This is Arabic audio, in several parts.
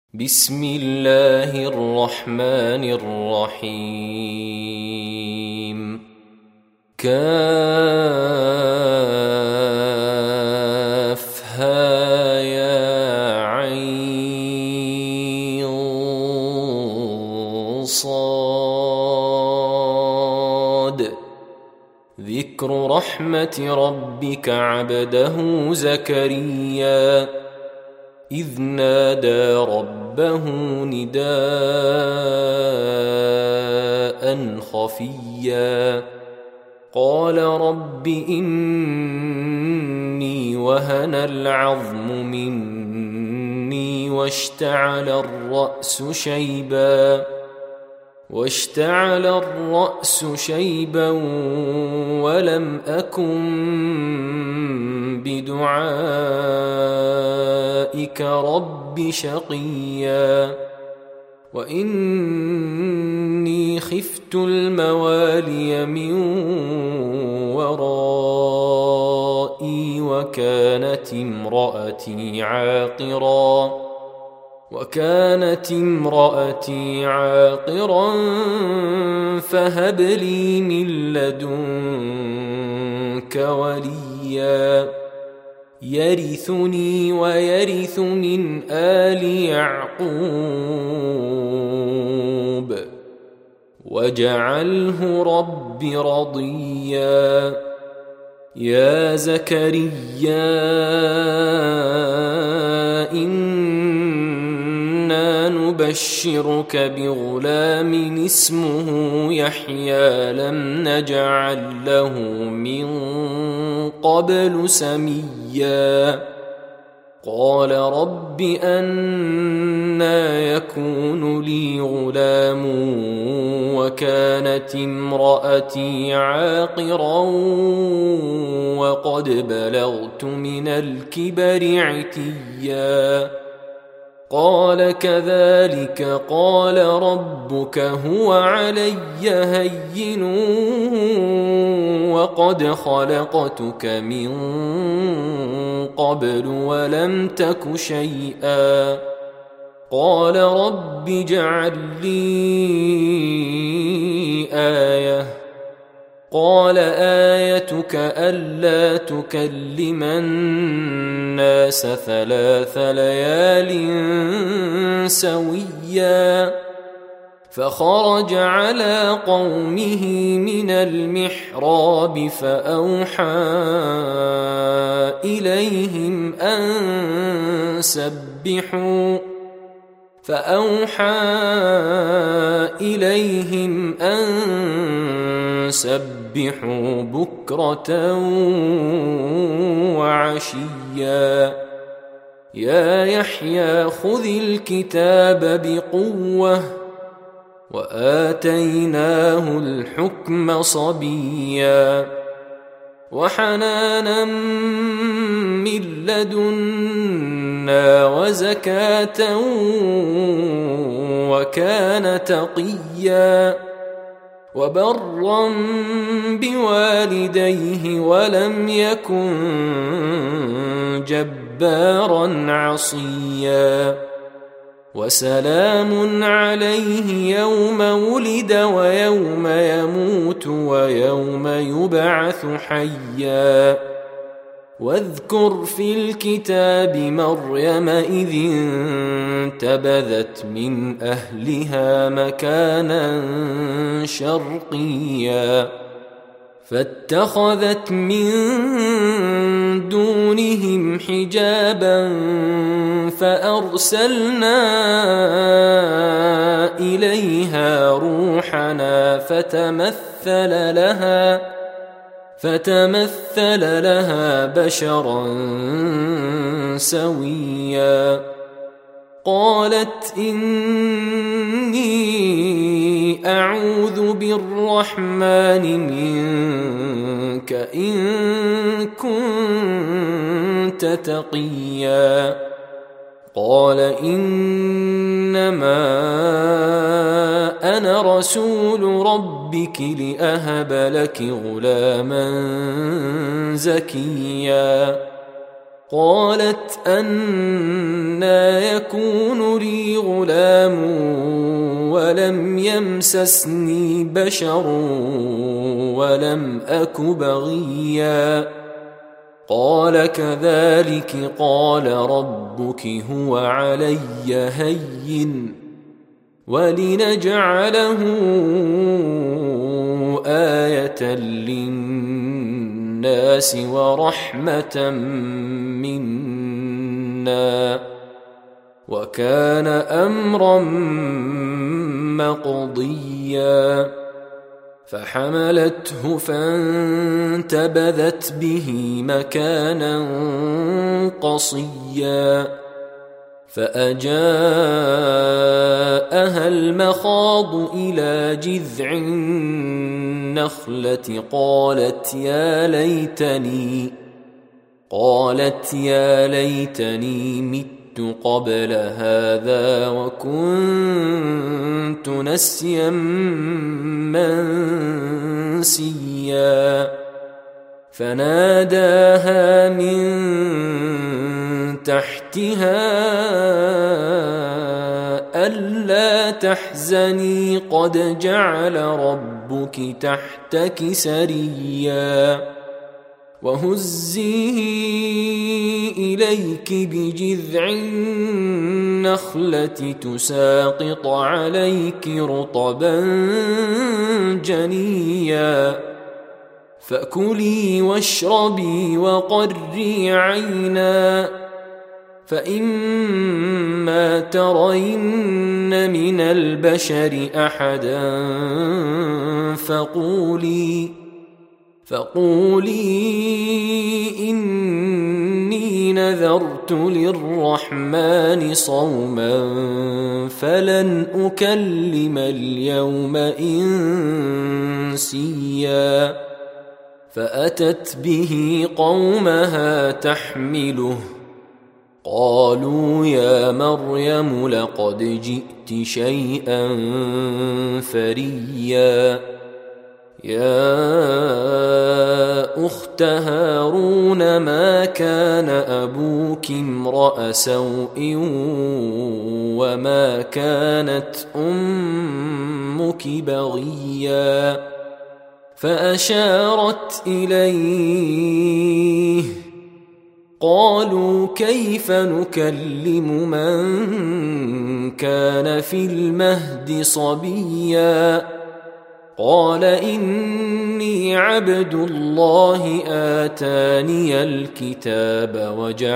بسم الله الرحمن الرحيم. كافها يا عين صاد. ذكر رحمة ربك عبده زكريا إذ نادى ربه نداء خفيا قال رب إني وهن العظم مني واشتعل الرأس شيبا ولم أكن بدعائك رب شقيا وإني خفت الموالي من ورائي وكانت امرأتي عاقرا فهب لي من لدنك وليا يرثني ويرث من آل يعقوب واجعله رب رضيا. يا زكريا إنا نبشرك بغلام اسمه يحيى لم نجعل له من قبل سميا قال رب أنى يكون لي غلام وكانت امرأتي عاقرا وقد بلغت من الكبر عتيا قال كذلك قال ربك هو علي هين وقد خلقتك من قبل ولم تك شيئا قال رب اجعل لي آية قال آيتك ألا تكلم الناس 3 ليال سويا فخرج على قومه من المحراب فأوحى إليهم أن سبحوا بكرة وعشيا يا يحيى خذ الكتاب بقوة وآتيناه الحكم صبيا وحنانا من لدنا وزكاة وكان تقيا وبرا بوالديه ولم يكن جبارا عصيا وسلام عليه يوم ولد ويوم يموت ويوم يبعث حيا واذكر في الكتاب مريم إذ انتبذت من أهلها مكانا شرقيا فاتخذت من دونهم حجابا فأرسلنا إليها روحنا فتمثل لها بشرا سويا قالت إني أعوذ بالرحمن منك إن كنت تقيا قال إنما أنا رسول ربك لأهب لك غلاما زكيا قالت أنى يكون لي غلام ولم يمسسني بشر ولم أك بغيا قال كذلك قال ربك هو علي هين ولنجعله آية للناس ورحمة منا وكان أمرا مقضيا فحملته فانتبذت به مكانا قصيا فأجاءها المخاض إلى جذع النخلة قالت يا ليتني مت قبل هذا وكنت نسيا منسيا فناداها من تحتها ألا تحزني قد جعل ربك تحتك سريا وهزي إليك بجذع النخلة تساقط عليك رطبا جنيا فكلي واشربي وقري عينا فإما ترين من البشر أحدا فقولي إني نذرت للرحمن صوما فلن أكلم اليوم إنسيا فأتت به قومها تحمله قالوا يا مريم لقد جئت شيئا فريا يا أخت هارون ما كان أبوك امرأ سوء وما كانت أمك بغيا فأشارت إليه قالوا كيف نكلم من كان في المهد صبيا قال إني عبد الله آتاني الكتاب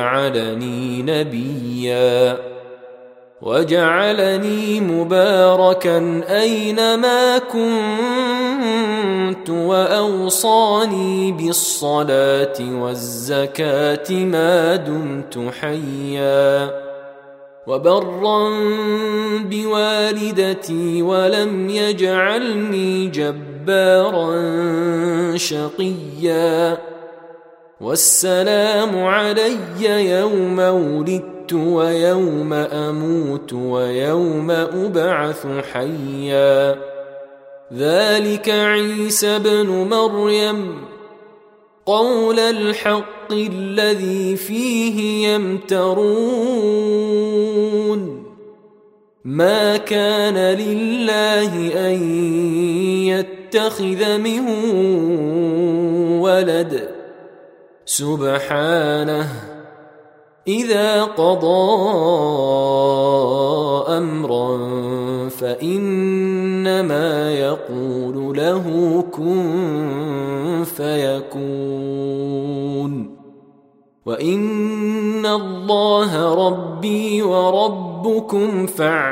وجعلني مباركا أينما كنت وأوصاني بالصلاة والزكاة ما دمت حيا وبرا بوالدتي ولم يجعلني جبارا شقيا والسلام علي يوم ولدت ويوم أموت ويوم أبعث حيا ذلك عيسى ابن مريم قول الحق الذي فيه يمترون ما كان لله أن يتخذ من ولد سبحانه إذا قضى أمرا فإنما يقول له كن فيكون وإن الله ربي وربكم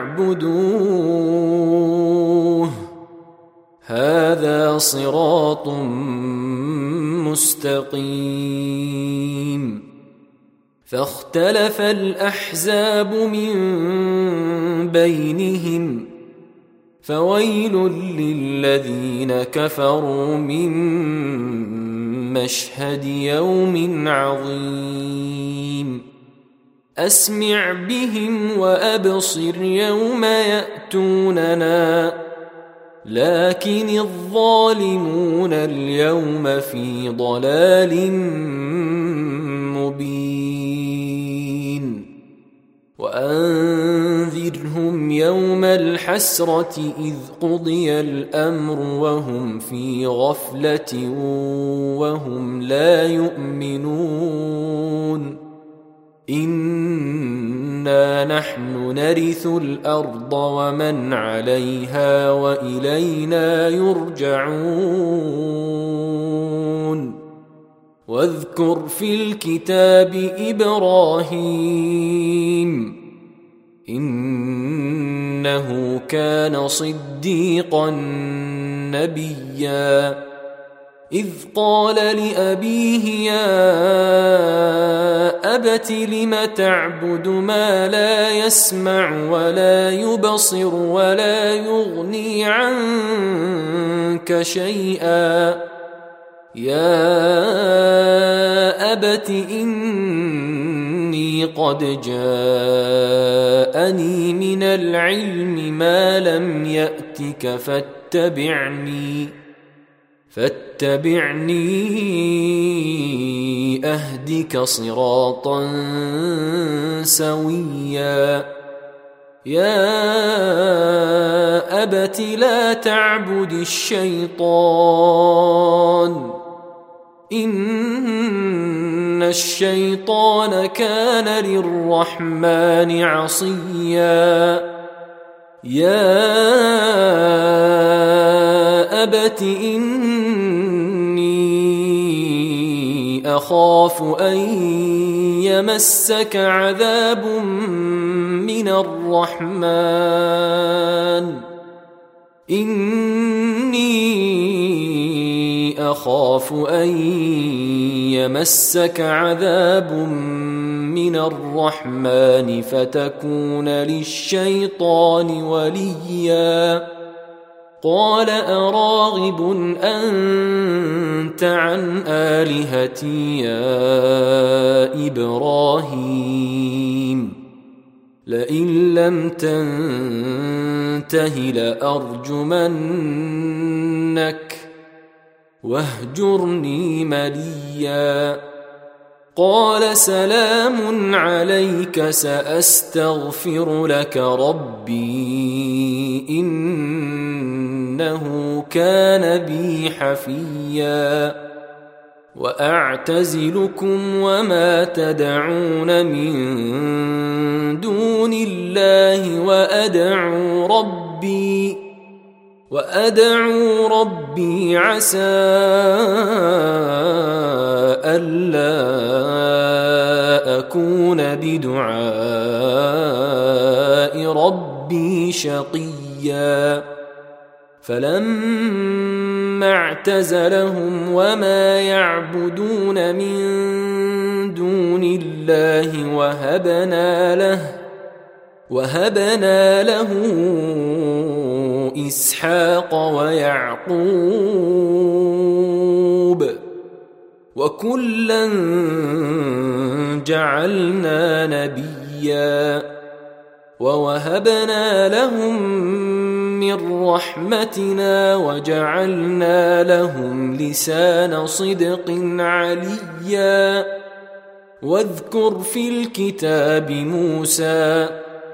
فاعبدوه هذا صراط مستقيم فاختلف الأحزاب من بينهم فويل للذين كفروا من مشهد يوم عظيم أسمع بهم وأبصر يوم يأتوننا لكن الظالمون اليوم في ضلال مبين وأنذرهم يوم الحسرة إذ قضي الأمر وهم في غفلة وهم لا يؤمنون إنا نحن نرث الأرض ومن عليها وإلينا يرجعون واذكر في الكتاب إبراهيم إنه كان صديقا نبيا إذ قال لأبيه يا أبت لم تعبد ما لا يسمع ولا يبصر ولا يغني عنك شيئا يا أبت إني قد جاءني من العلم ما لم يأتك فاتبعني أهدك صراطا سويا يا أبت لا تعبد الشيطان إن الشيطان كان للرحمن عصيا يا أبت إني أخاف أن يمسك عذاب من الرحمن أخاف أن يمسك عذاب من الرحمن فتكون للشيطان وليا قال أراغب أنت عن آلهتي يا إبراهيم لئن لم تنته لأرجمنك واهجرني مليا قال سلام عليك سأستغفر لك ربي إنه كان بي حفيا وأعتزلكم وما تدعون من دون الله وأدعو ربي عسى ألا أكون بدعاء ربي شقيا فلما اعتزلهم وما يعبدون من دون الله وهبنا له إسحاق ويعقوب وكلا جعلنا نبيا ووهبنا لهم من رحمتنا وجعلنا لهم لسان صدق عليا واذكر في الكتاب موسى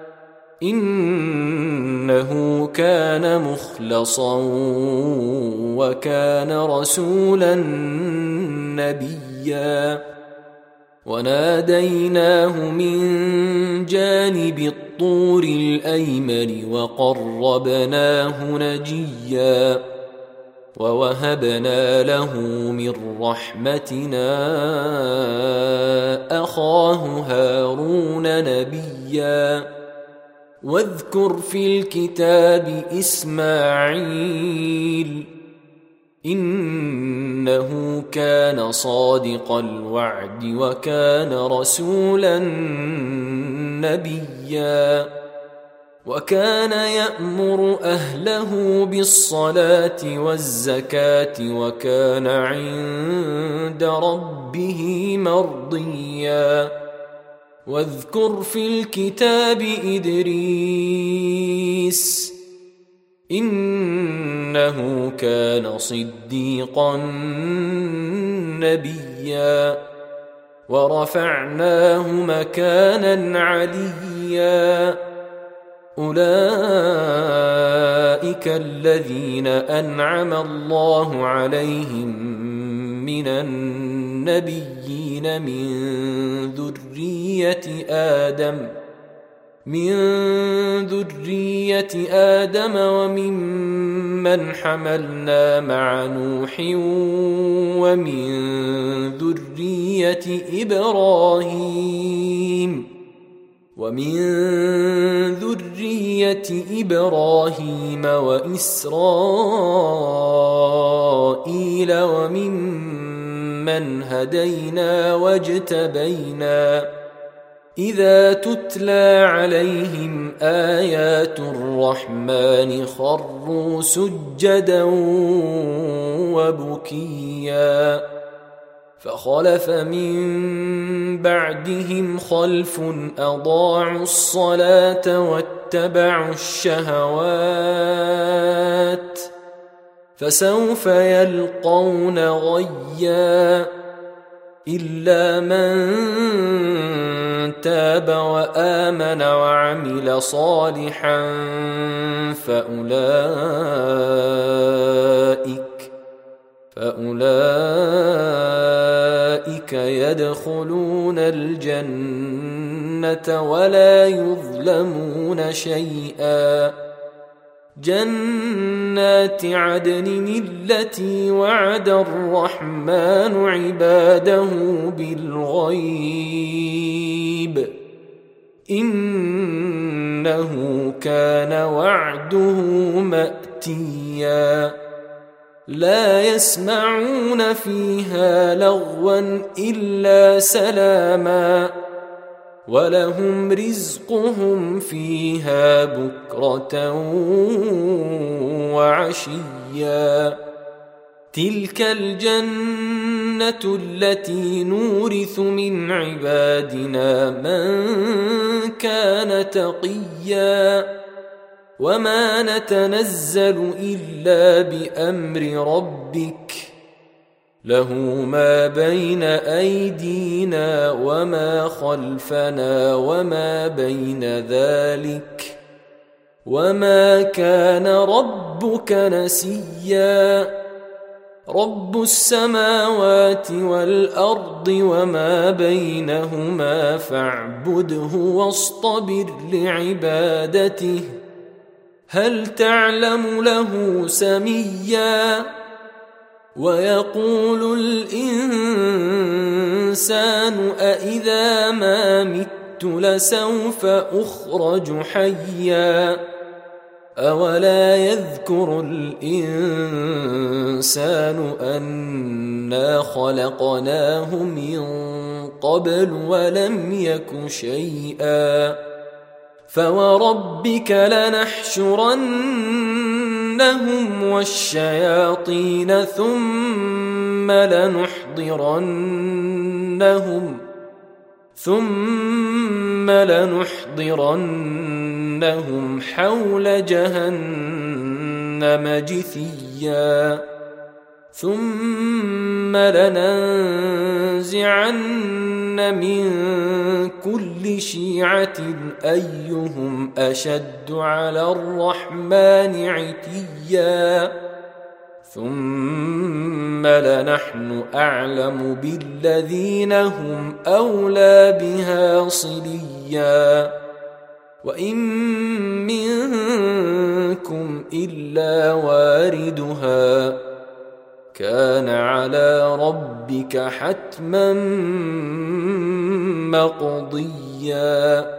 إنه كان مخلصا وكان رسولا نبيا وناديناه من جانب الطور الأيمن وقربناه نجيا ووهبنا له من رحمتنا أخاه هارون نبيا واذكر في الكتاب إسماعيل إنه كان صادق الوعد وكان رسولا نبيا وكان يأمر أهله بالصلاة والزكاة وكان عند ربه مرضيا واذكر في الكتاب إدريس إنه كان صديقا نبيا ورفعناه مكانا عليا أولئك الذين أنعم الله عليهم من النبيين من ذرية آدم وممن حملنا مع نوح ومن ذرية إبراهيم وإسرائيل وممن هدينا واجتبينا إذا تتلى عليهم آيات الرحمن خروا سجدا وبكيا فخلف من بعدهم خلف أضاعوا الصلاة واتبعوا الشهوات فسوف يلقون غيا إلا من تاب وآمن وعمل صالحا فأولئك يدخلون الجنة ولا يظلمون شيئا جنات عدن التي وعد الرحمن عباده بالغيب إنه كان وعده مأتيا لا يسمعون فيها لغوا إلا سلاما ولهم رزقهم فيها بكرة وعشيا تلك الجنة التي نورث من عبادنا من كان تقيا وما نتنزل إلا بأمر ربك له ما بين أيدينا وما خلفنا وما بين ذلك وما كان ربك نسيا رب السماوات والأرض وما بينهما فاعبده واصطبر لعبادته هل تعلم له سميا ويقول الإنسان أإذا ما مت لسوف أخرج حيا أولا يذكر الإنسان أنا خلقناه من قبل ولم يك شيئا فوربك لنحشرنهم والشياطين ثم لنحضرنهم حول جهنم جثيا ثم لننزعن من كل شيعة أيهم أشد على الرحمن عتيا ثم لنحن أعلم بالذين هم أولى بها صليا وإن منكم إلا واردها كان على ربك حتما مقضيا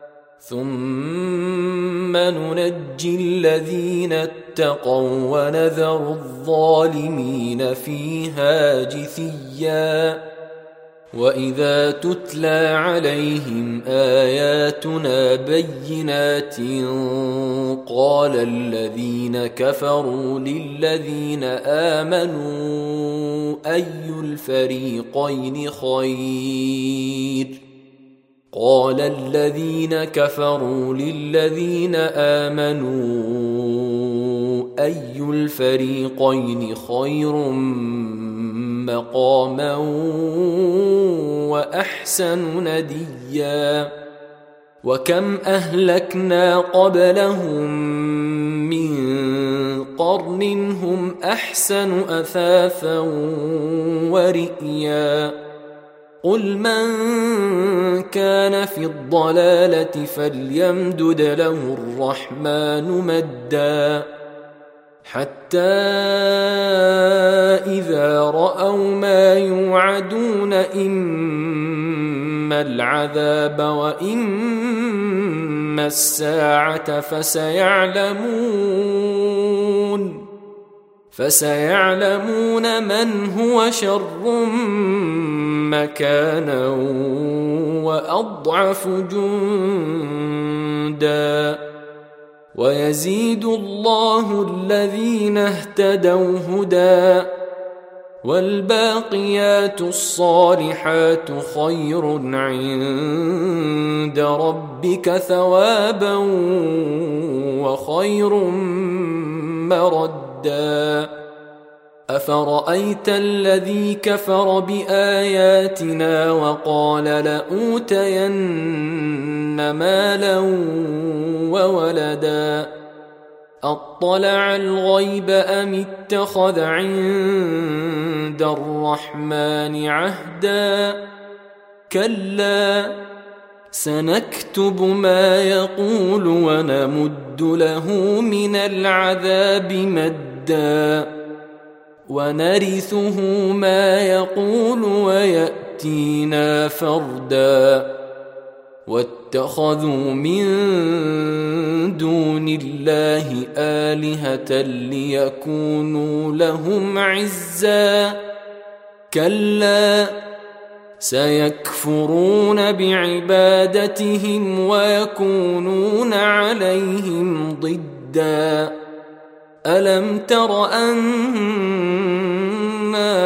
ثم ننجي الذين اتقوا ونذر الظالمين فيها جثيا وإذا تتلى عليهم آياتنا بينات قال الذين كفروا للذين آمنوا أي الفريقين خير قال الذين كفروا للذين آمنوا أي الفريقين خير مقاما وأحسن نديا وكم أهلكنا قبلهم من قرن هم أحسن أثاثا ورئيا قل من كان في الضلالة فليمدد له الرحمن مدا حتى إذا رأوا ما يوعدون إما العذاب وإما الساعة فسيعلمون من هو شر مكانا وأضعف جندا ويزيد الله الذين اهتدوا هدى والباقيات الصالحات خير عند ربك ثوابا وخير مردا أفرأيت الذي كفر بآياتنا وقال لأوتين مالا وولدا أطلع الغيب أم اتخذ عند الرحمن عهدا كلا سنكتب ما يقول ونمد له من العذاب مدا ونرثه ما يقول ويأتينا فردا واتخذوا من دون الله آلهة ليكونوا لهم عزا كلا سيكفرون بعبادتهم ويكونون عليهم ضدا ألم تر أنا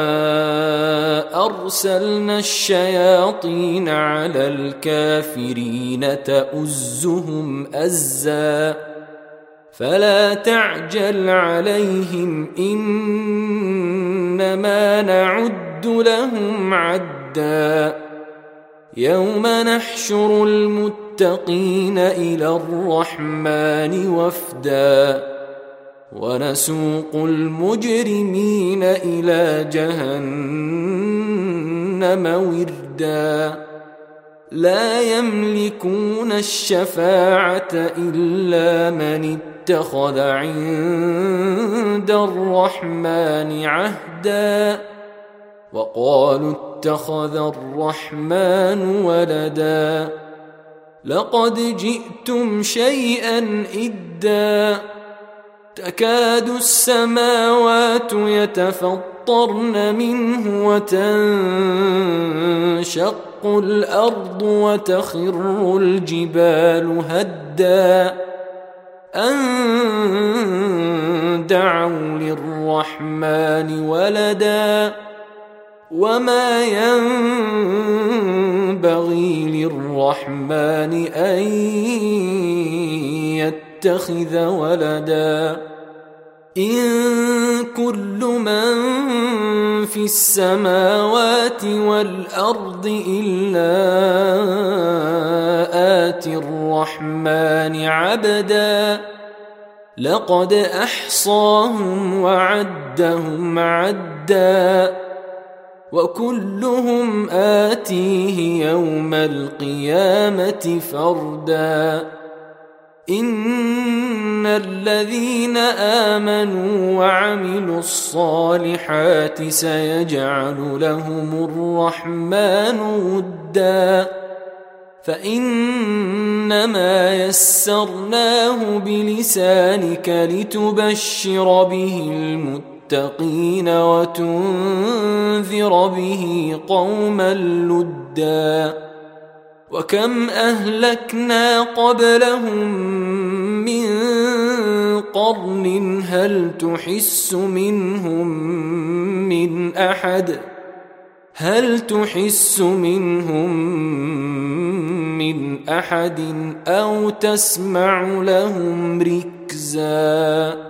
أرسلنا الشياطين على الكافرين تؤزهم أزا فلا تعجل عليهم إنما نعد لهم عدا يوم نحشر المتقين إلى الرحمن وفدا ونسوق المجرمين إلى جهنم وردا لا يملكون الشفاعة إلا من اتخذ عند الرحمن عهدا وقالوا اتخذ الرحمن ولدا لقد جئتم شيئا إدا تكاد السماوات يتفطرن منه وتنشق الأرض وتخر الجبال هدا أن دعوا للرحمن ولدا وما ينبغي للرحمن أن يتخذ ولدا إن كل من في السماوات والأرض إلا آتي الرحمن عبدا لقد أحصاهم وعدهم عدا وكلهم آتيه يوم القيامة فردا إن الذين آمنوا وعملوا الصالحات سيجعل لهم الرحمن ودا فإنما يسرناه بلسانك لتبشر به المتقين وتنذر به قوما لدا وكم أهلكنا قبلهم من قرن هل تحس منهم من أحد هل تحس منهم من أحد أو تسمع لهم ركزا